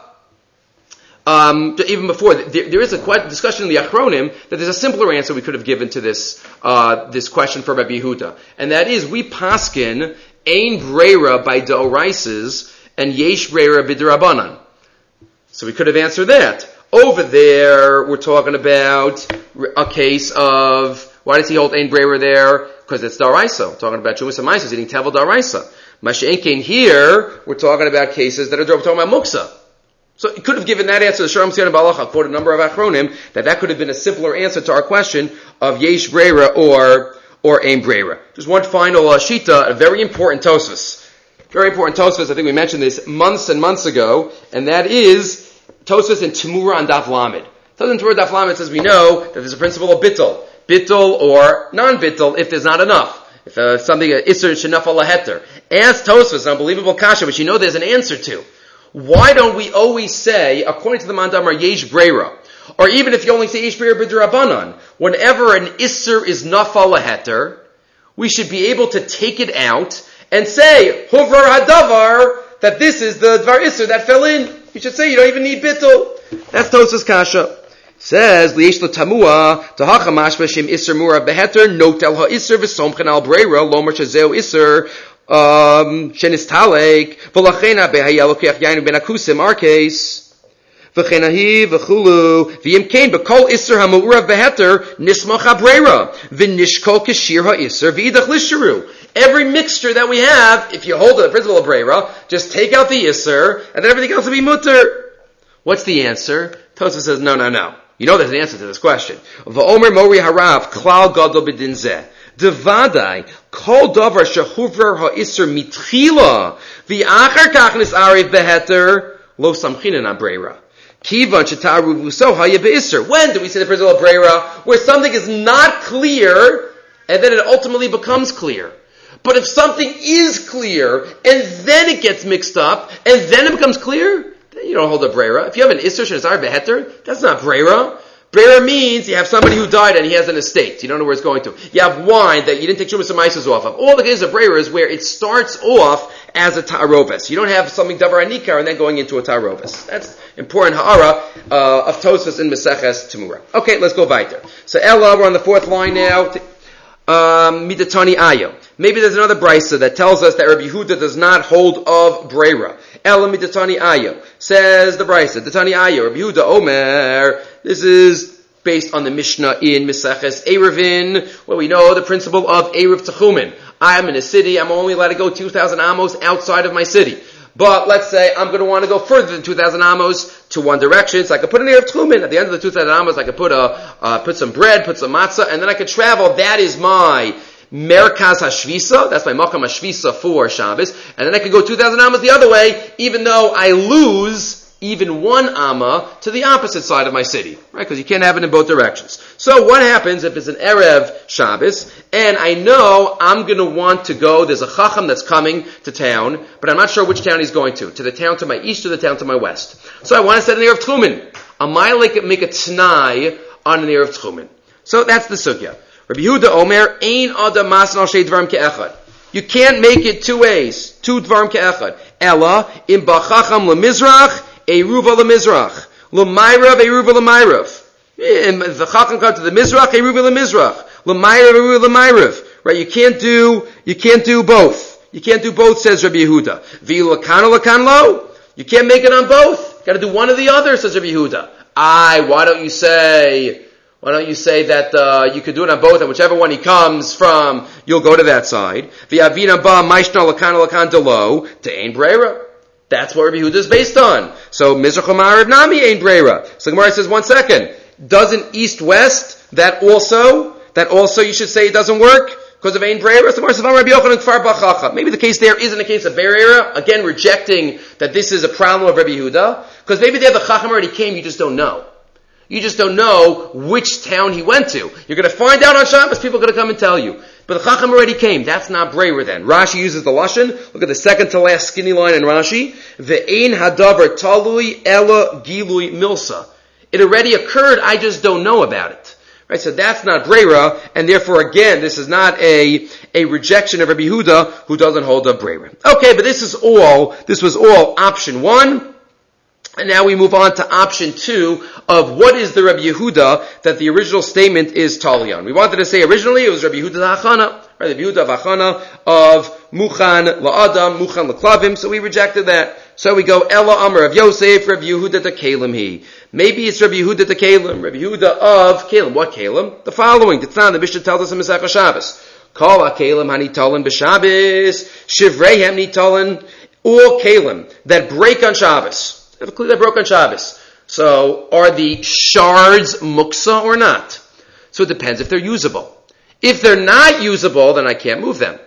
Um, even before, there, there is a quite discussion in the Achronim that there's a simpler answer we could have given to this uh, this question for Rabbi Yehuda, and that is we paskin ein breira by deoraises and yesh breira b'derabanan. So we could have answered that. Over there, we're talking about a case of why does he hold ein breira there? Because it's daraisa. We're talking about Chumas and Maisos eating tevel daraisa. Masha'enkein here, we're talking about cases that are talking about muksa. So he could have given that answer. The Sharm Siyan Balacha quoted a number of Achronim that that could have been a simpler answer to our question of Yesh Breira or or Ein Breira. Just one final uh, shita, a very important Tosfos. Very important Tosfos. I think we mentioned this months and months ago, and that is Tosfos in Temura and Daf Lamed. Tosfos in Temura Daf Lamed says we know that there's a principle of bittul, bittul or non-bittul if there's not enough. If uh, something uh, Isser Shenafal Laheter. Ask Tosfos, an unbelievable kasha, which you know there's an answer to. Why don't we always say, according to the Mandamar, Yesh Breira, or even if you only say Yesh Breira b'derabanan, whenever an Isser is nafal laheter, we should be able to take it out and say, Hovar hadavar, that this is the Dvar Isser that fell in. You should say you don't even need bittul. That's Tosas Kasha. Says, Liesh lo tamua, tahacha mashma shem Isser mura beheter, notel ha Isser v'somchen al Breira, lomer shazeo Isser, Um, Shenistalek, Volachena behayalokech yainu ben akusim, our case. V'chenahi v'chulu, v'yimkein b'kol iser ha'mu'urav beheter, nismach ha'breira, v'nishkol kashir ha'isser, v'idach lisharu. Every mixture that we have, if you hold the principle of breira, just take out the isser, and then everything else will be mutter. What's the answer? Tosafos says, no, no, no. You know there's an answer to this question. V'omer mori harav, klal gadol b'din zeh. Devadai, kol davar shehuvrar ha'isser mitchila, v'achar kach nis'ariv beheter, lo samchinen ha'breira. Kivan shetaru vuso ha'ya be'isser. When do we say the principle of breira? Where something is not clear, and then it ultimately becomes clear. But if something is clear, and then it gets mixed up, and then it becomes clear, then you don't hold a breira. If you have an isser shezar beheter, that's not breira. Breira means you have somebody who died and he has an estate. You don't know where it's going to. You have wine that you didn't take Shumas and Maisos off of. All the cases of breira is where it starts off as a ta'arovis. You don't have something davar anikar and then going into a ta'arovis. That's important ha'ara uh, of Tosfos in Meseches Temura. Okay, let's go weiter. So Ella, we're on the fourth line now. Um, Midatani Ayo. Maybe there's another brisa that tells us that Rabbi Yehuda does not hold of breira. Ella Midatani Ayo. Says the brisa, Datani Ayo, Rabbi Yehuda Omer. This is based on the Mishnah in Meseches Eruvin, where we know the principle of Eruv Techumen. I am in a city, I'm only allowed to go two thousand amos outside of my city. But let's say I'm going to want to go further than two thousand amos to one direction, so I could put an Eruv Techumen. At the end of the two thousand amos, I could put a, uh, put some bread, put some matzah, and then I could travel. That is my Merkaz HaShvisa, that's my Makam HaShvisa for Shabbos, and then I could go two thousand amos the other way, even though I lose even one amma to the opposite side of my city, right? Because you can't have it in both directions. So what happens if it's an Erev Shabbos, and I know I'm going to want to go, there's a Chacham that's coming to town, but I'm not sure which town he's going to, to the town to my east or the town to my west. So I want to set an Erev Tchumen. Am I like make a T'nai on an Erev Tchumen? So that's the sugya. Rabbi Yehuda Omer, Ein Adam Masan Al Shei Dvarim Ke'echad. You can't make it two ways, two Dvarim Ke'echad. Ella, Im Ba'chacham LeMizrach, Eruva LeMizrach. LeMayrav, Eruva LeMayrav. The Chacham comes to the Mizrach, Eruva LeMizrach. LeMayrav, Eruva LeMayrav. Right, you can't do, you can't do both. You can't do both, says Rabbi Yehuda. V'ilakana lakan lo. You can't make it on both. You gotta do one or the other, says Rabbi Yehuda. Aye, why don't you say, Why don't you say that uh, you could do it on both, and whichever one he comes from, you'll go to that side. V'avina ba maishna lakan lakan delo to ein brera. That's what Rabbi Yehuda is based on. So Mizrach Umar Nami ein brera. So Gemara says, one second, doesn't east-west, that also, that also you should say it doesn't work? Because of ein brera? So Gemara says, Rabbi Yochanan kfar b'chacha. Maybe the case there isn't a case of brera, again rejecting that this is a problem of Rabbi Yehuda, because maybe there the chacham already came, you just don't know. You just don't know which town he went to. You're going to find out on Shabbos, people are going to come and tell you. But the Chacham already came. That's not Brewer then. Rashi uses the Lashon. Look at the second to last skinny line in Rashi. Ve'ein hadavar talui ela gilui milsa. It already occurred, I just don't know about it. Right, so that's not Breira, and therefore again, this is not a, a rejection of Rabbi Yehuda, who doesn't hold up Breira. Okay, but this is all, this was all option one. And now we move on to option two of what is the Rabbi Yehuda that the original statement is Talion. We wanted to say originally it was Rabbi Yehuda Hachana, right? Rabbi Yehuda of Hachana of Muchan La'adam, Muchan L'Klavim, so we rejected that. So we go Ella Amar of Yosef, Rabbi Yehuda to Kalim he. Maybe it's Rabbi Yehuda to Kalim, Rabbi Yehuda of Kalim. What Kalim? The following. The Tzan, the Mishnah tells us in Masechah Shabbos. Kol HaKalim HaNitolen B'Shabbos, Shivreihem Nitolen, all Kalim that break on Shabbos. Have a clue that broke on Shabbos. So, are the shards muksa or not? So it depends if they're usable. If they're not usable, then I can't move them.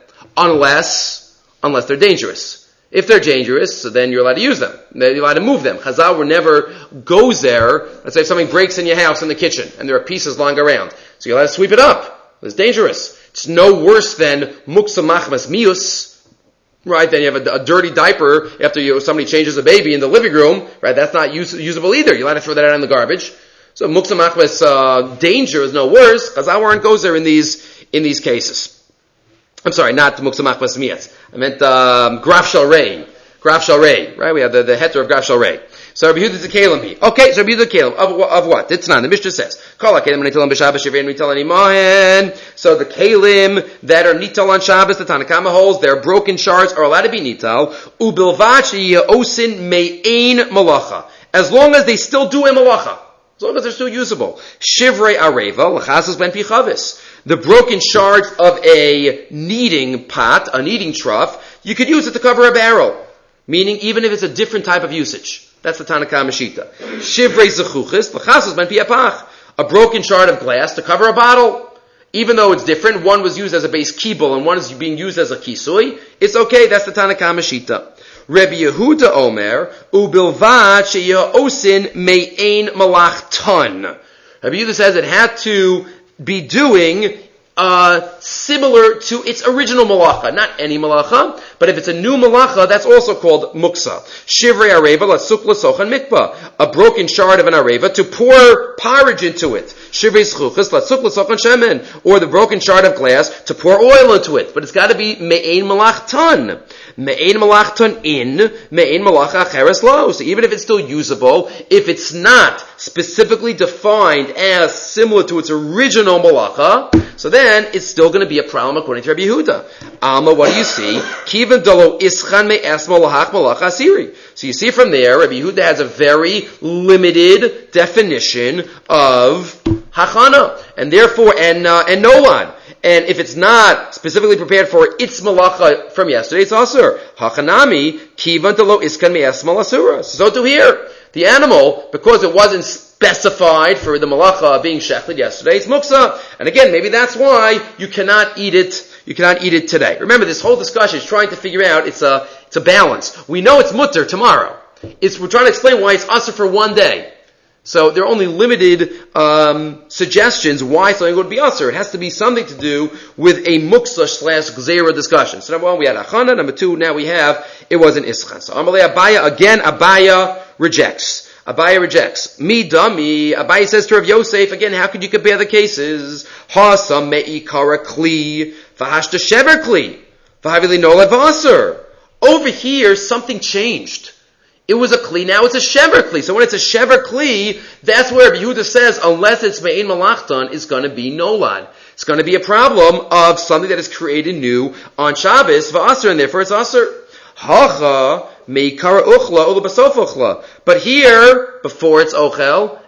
Unless, unless they're dangerous. If they're dangerous, so then you're allowed to use them. You're allowed to move them. Chazal were never goes there. Let's say if something breaks in your house in the kitchen, and there are pieces lying around. So you're allowed to sweep it up. It's dangerous. It's no worse than muksa machmas mius. Right, then you have a, a dirty diaper after you, somebody changes a baby in the living room, right, that's not use, usable either. You'll have to throw that out in the garbage. So muksa machmas, uh, danger is no worse, because Al goes there in these, in these cases. I'm sorry, not muksa machmas miyas. I meant, um, graf shal rei. Graf shal rei, right, we have the, the heter of graf shal rei. So Rabbi Yehuda Kalim he. Okay, so Rabbi Yehuda Kalim of, of what? It's not. The Mishnah says, "Kol Kalim Nitolan b'Shabbos Shivrein Nitolan Imahen." So the Kalim that are Nital on Shabbos, the Tanakama holds, their broken shards are allowed to be Nital. Ubilvachi Osin Me'ain Malacha, as long as they still do a Malacha, as long as they're still usable. Shivrei Areva L'Chasas Ben Pichavis. The broken shards of a kneading pot, a kneading trough, you could use it to cover a barrel. Meaning, even if it's a different type of usage. That's the Tanakh Mashita. Shivrei zechuchis, l'chasas ben piapach. A broken shard of glass to cover a bottle. Even though it's different, one was used as a base kibul and one is being used as a kisui, it's okay, that's the Tanakh Mashita. Rabbi Yehuda Omer, ubilvad she'ya'osin me'ain malach ton. Rabbi Yehuda says it had to be doing Uh, similar to its original malacha, not any malacha, but if it's a new malacha, that's also called muksa. Shivrei areva latsuk l'sochan mikvah, a broken shard of an areva to pour porridge into it. Shivrei zchuchas latsuk l'sochan shemen, or the broken shard of glass to pour oil into it. But it's got to be me'ein malach ton. Me'ein malach ton in, me'ein malach acheres lo. So even if it's still usable, if it's not specifically defined as similar to its original malacha, so then it's still going to be a problem according to Rabbi Yehuda. Alma, what do you see? Kivan dolo ischan me'esma lahach malach asiri. So you see from there, Rabbi Yehuda has a very limited definition of hachana, and therefore, and uh, and nolan. And if it's not specifically prepared for its malacha from yesterday, it's asur. Hachanami kivan dolo iskan me'esma asura. So to here, the animal, because it wasn't specified for the malacha being shechted yesterday, it's muksa. And again, maybe that's why you cannot eat it, you cannot eat it today. Remember, this whole discussion is trying to figure out, it's a, it's a balance. We know it's mutter tomorrow. It's, we're trying to explain why it's asur for one day. So there are only limited um, suggestions why something would be asur. It has to be something to do with a muksa slash gzeira discussion. So number one, we had achana. Number two, now we have, it was an ischan. So Amalei Abaya, again, Abaya rejects. Abaya rejects. Mi dami. Abaya says to Rav Yosef, again, how could you compare the cases? Hasa me'i kara kli, v'hashta shever kli, v'havili nolev asur. Over here, something changed. It was a kli, now it's a shever kli. So when it's a shever kli, that's where Yehuda says, unless it's me'ein malachton, it's going to be nolad. It's going to be a problem of something that is created new on Shabbos, v'asur, and therefore it's asur. Hacha meikara uchla ula basof uchla. But here, before it's ochel,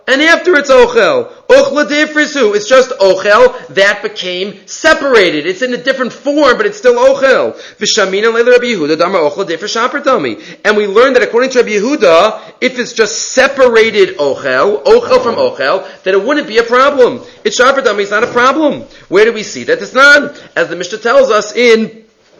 and after it's ochel. Ochla difrisu. It's just ochel that became separated. It's in a different form, but it's still ochel. V'shamina leila Rabbi Yehuda damar ochla difrish shaperdami. And we learned that according to Rabbi Yehuda, if it's just separated ochel, ochel from ochel, then it wouldn't be a problem. It's shaperdami. It's not a problem. Where do we see that? It's not, as the Mishnah tells us in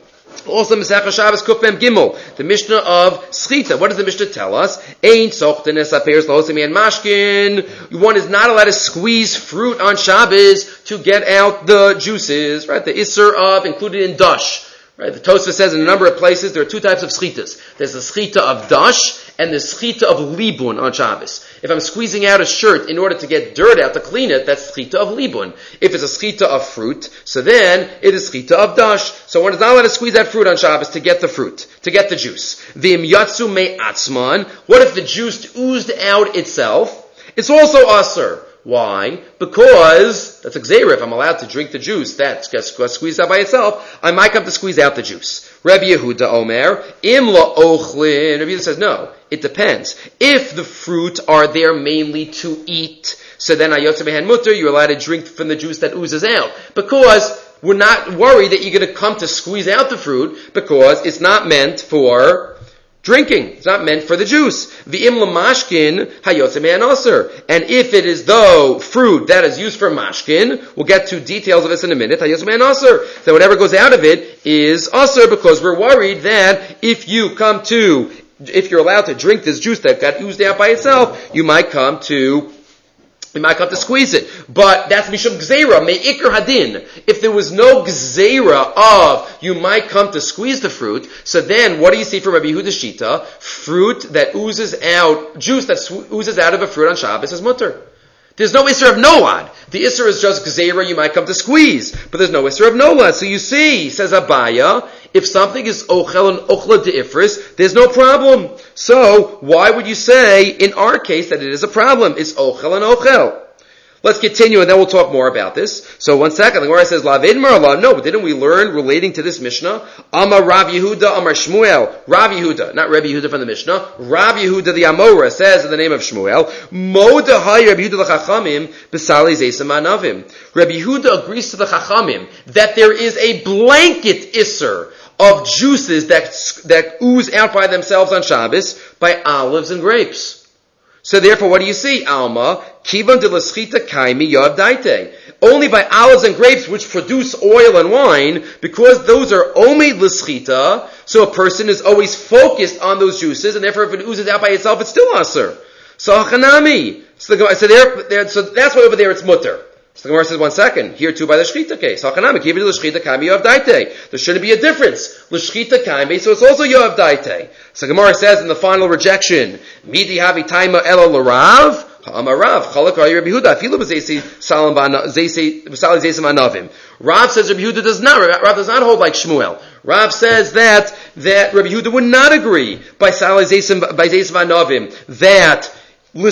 also Masechah Shabbos Kufmem Gimel, the Mishnah of Schita. What does the Mishnah tell us? Ein sochtanes apeiros lohosimi and mashkin. One is not allowed to squeeze fruit on Shabbos to get out the juices, right? The Isser of included in dash. Right? The Tosfos says in a number of places there are two types of schitas. There's the schita of dash and the schita of libun on Shabbos. If I'm squeezing out a shirt in order to get dirt out to clean it, that's schita of libun. If it's a schita of fruit, so then it is schita of dash. So one is not allowed to squeeze out fruit on Shabbos to get the fruit, to get the juice. V'im yatsu me atzman. What if the juice oozed out itself? It's also asur. Why? Because that's a gzeira. If I'm allowed to drink the juice that gets squeezed out by itself, I might come to squeeze out the juice. Rabbi Yehuda Omer, imla ochlin. Rabbi Yehuda says, no, it depends. If the fruit are there mainly to eat, so then ayotze behen mutter, you're allowed to drink from the juice that oozes out. Because we're not worried that you're going to come to squeeze out the fruit, because it's not meant for drinking. It's not meant for the juice. V'im l'mashkin hayotze me'an aser. And if it is though fruit that is used for mashkin, we'll get to details of this in a minute, hayotze me'an aser. So whatever goes out of it is aser, because we're worried that if you come to, if you're allowed to drink this juice that got oozed out by itself, you might come to You might have to squeeze it. But that's Mishum Gzeira, Me'ikr Hadin. If there was no Gzeira of, you might come to squeeze the fruit, so then what do you see from Rabbi Yehuda Shita? Fruit that oozes out, juice that oozes out of a fruit on Shabbos is mutter. There's no Isser of Nolad. The Isser is just Gzeira, you might come to squeeze. But there's no Isser of Nolad. So you see, says Abaya, if something is Ochel and Ochla de'ifris, there's no problem. So, why would you say, in our case, that it is a problem? It's Ochel and Ochel. Let's continue, and then we'll talk more about this. So, one second. The Gemara says, Lavid Marla. No, but didn't we learn relating to this Mishnah? Amar Rav Yehuda, Amar Shmuel. Rav Yehuda, not Rabbi Yehuda from the Mishnah. Rav Yehuda the Amora says in the name of Shmuel, Moda hay Rabbi Yehuda l'chachamim b'salei zeisam anavim. Rabbi Yehuda agrees to the Chachamim that there is a blanket Isser of juices that that ooze out by themselves on Shabbos by olives and grapes. So therefore, what do you see? Alma, kivan de l'schita kaimi yav daite. Only by olives and grapes, which produce oil and wine, because those are omed l'schita, so a person is always focused on those juices, and therefore if it oozes out by itself, it's still aser. So hachanami. So, the, so, there, so that's why over there it's mutter. So the Gemara says, one second, here too by the Shechita case. Hachanami, kivan de l'schita kaimi yav daite. There shouldn't be a difference. L'schita kaimi, so it's also yav daite. So Gemara says in the final rejection, Midi havi taima ela l'rav, ha'amarav, chalak ha'yi Rabbi Yehuda, afilu b'zeisi salam b'sali zeisam anavim. Rav says Rabbi Yehuda does not, Rav does not hold like Shmuel. Rav says that, that Rabbi Yehuda would not agree by sali zeisam, by zeisam anavim, that So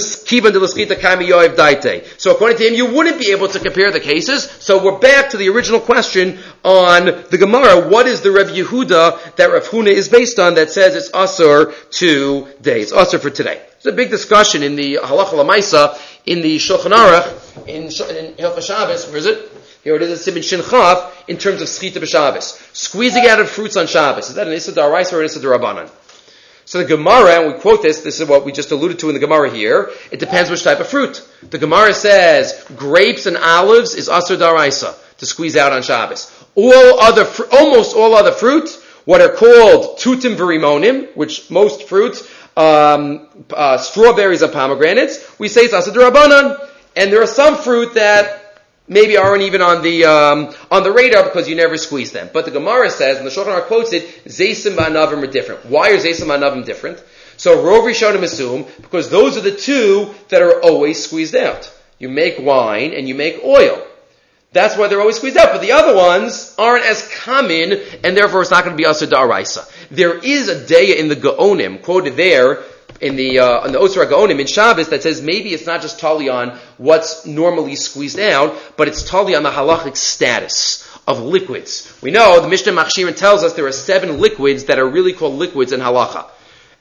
according to him, you wouldn't be able to compare the cases. So we're back to the original question on the Gemara. What is the Rabbi Yehuda that Rav Huna is based on that says it's asur today? It's asur for today. There's a big discussion in the Halacha L'Maisa, in the Shulchan Aruch, in, in Hilchos Shabbos. Where is it? Here it is in Siman Shin Chav, in terms of Schita b'Shabbos. Squeezing out of fruits on Shabbos. Is that an Issa D'Oraisa or an Issa D'Rabbanan? So the Gemara, and we quote this, this is what we just alluded to in the Gemara here, it depends which type of fruit. The Gemara says grapes and olives is Asur D'Oraisa, to squeeze out on Shabbos. All other, fr- almost all other fruits, what are called tutim v'rimonim, which most fruits, um, uh, strawberries and pomegranates, we say it's Asur D'Rabbanan. And there are some fruit that maybe aren't even on the um, on the radar because you never squeeze them. But the Gemara says, and the Shulchan Aruch quotes it, Zeisim v'anavim are different. Why are Zeisim v'anavim different? So Rov Rishonim assume, because those are the two that are always squeezed out. You make wine and you make oil. That's why they're always squeezed out. But the other ones aren't as common, and therefore it's not going to be Asur D'Oraisa. There is a Deya in the Gaonim, quoted there, in the uh, in the Osra Gaonim in Shabbos, that says maybe it's not just tali on what's normally squeezed out, but it's tali on the halachic status of liquids. We know the Mishnah Machshirin tells us there are seven liquids that are really called liquids in halacha.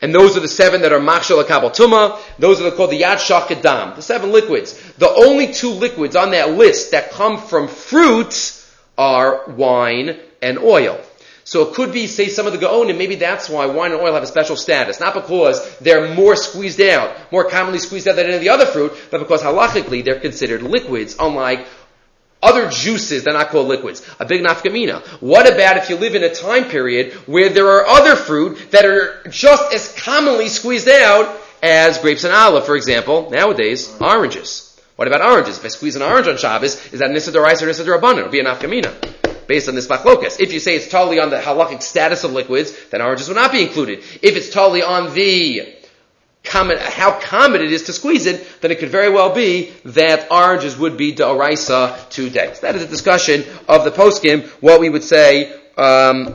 And those are the seven that are machshel kabel tuma. Those are called the yad shachadam, the seven liquids. The only two liquids on that list that come from fruits are wine and oil. So it could be, say, some of the Gaonim, maybe that's why wine and oil have a special status. Not because they're more squeezed out, more commonly squeezed out than any of the other fruit, but because halachically they're considered liquids, unlike other juices that are not called liquids. A big nafkamina. What about if you live in a time period where there are other fruit that are just as commonly squeezed out as grapes and olive, for example, nowadays, oranges. What about oranges? If I squeeze an orange on Shabbos, is that nissa d'oraisa or nissa d'rabbanan? It would be a nafkamina. Based on this machlokas. If you say it's totally on the halachic status of liquids, then oranges will not be included. If it's totally on the common, how common it is to squeeze it, then it could very well be that oranges would be d'oraisa today. So that is a discussion of the poskim, what we would say, um,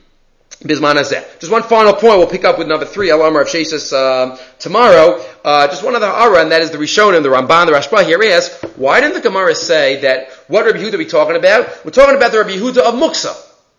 Bisman hazeh. Just one final point, we'll pick up with number three, Al Amar of Sheshes, uh, tomorrow. Uh, just one other ara, and that is the Rishonim, the Ramban, the Rashba here asks, why didn't the Gemara say that, what Rabbi Yehuda are we talking about? We're talking about the Rabbi Yehuda of Muksa.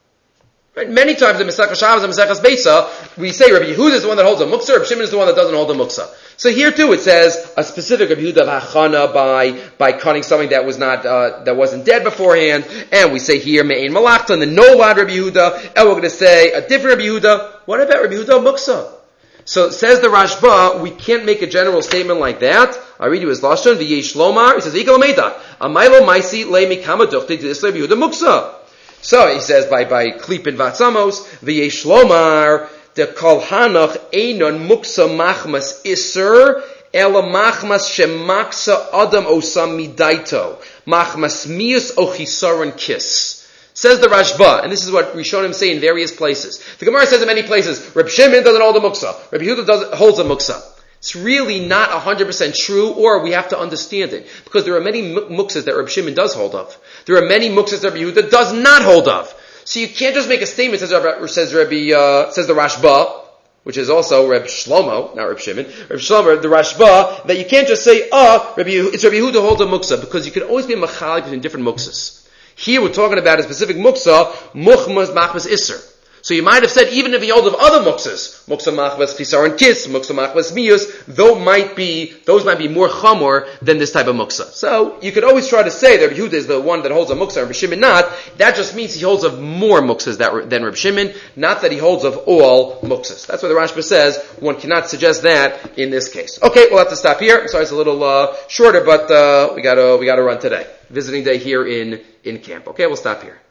Right? Many times in Masechah Shabbos and Masechah Beisa, we say Rabbi Yehuda is the one that holds a Muksa, Rabbi Shimon is the one that doesn't hold a Muksa. So here too it says a specific Rabbi Yehuda of Hachana by, by cutting something that was not, uh, that wasn't dead beforehand, and we say here Me'ein Malachta, and the no lad Rabbi Yehuda, and we're going to say a different Rabbi Yehuda. What about Rabbi Yehuda of Muksa? So says the Rashba, we can't make a general statement like that. I read you his lashon, v'yesh lomar. He says, "Ikal meida, amaylo maisi le mikama duchti to this Rabbi Yehuda muksa." So he says by by klipin vatzamos, v'yesh lomar the kol hanach einon muksa machmas iser ela machmas shemaksa adam osam midaito machmas mius ochisaron kiss. Says the Rashba, and this is what Rishonim say in various places. The Gemara says in many places, Reb Shimon doesn't hold a muksa. Reb Yehuda doesn't, holds a muksa. It's really not one hundred percent true, or we have to understand it. Because there are many muksas that Reb Shimon does hold of. There are many muksas that Reb Yehuda does not hold of. So you can't just make a statement, says, says, Rabbi, uh, says the Rashba, which is also Reb Shlomo, not Reb Shimon, Reb Shlomo, the Rashba, that you can't just say, ah, Rabbi Yehuda, it's Rabbi Yehuda holds a muksa, because you can always be a machalik between different muksas. Here we're talking about a specific muksa, muchmas machmas iser. So you might have said, even if he holds of other muksas, muksa machmas chisar and kiss, muksa machmas mius, those might be, those might be more chamor than this type of muksa. So you could always try to say that Reb Yehuda is the one that holds a muksa and Reb Shimon not. That just means he holds of more muksas than Reb Shimon, not that he holds of all muksas. That's why the Rashba says one cannot suggest that in this case. Okay, we'll have to stop here. I'm sorry it's a little uh, shorter, but uh, we gotta we gotta run today. Visiting day here in in camp. Okay, we'll stop here.